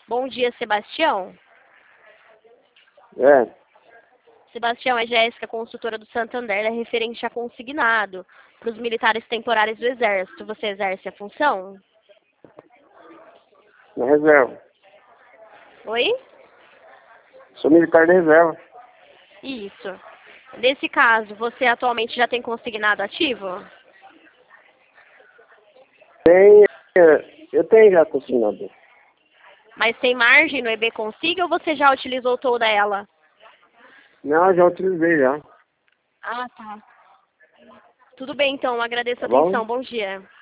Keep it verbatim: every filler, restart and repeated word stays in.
Bom dia, Sebastião. É, Sebastião, é Jéssica, consultora do Santander, é referente a consignado para os militares temporários do Exército. Você exerce a função? na reserva. Oi? Sou militar de reserva. Isso. Nesse caso, você atualmente já tem consignado ativo? Tem, é, eu tenho já consignado. Mas tem margem no E B Consiga ou você já utilizou toda ela? Não, já utilizei já. Ah, tá. Tudo bem, então. Agradeço Tá a atenção. bom? Bom dia.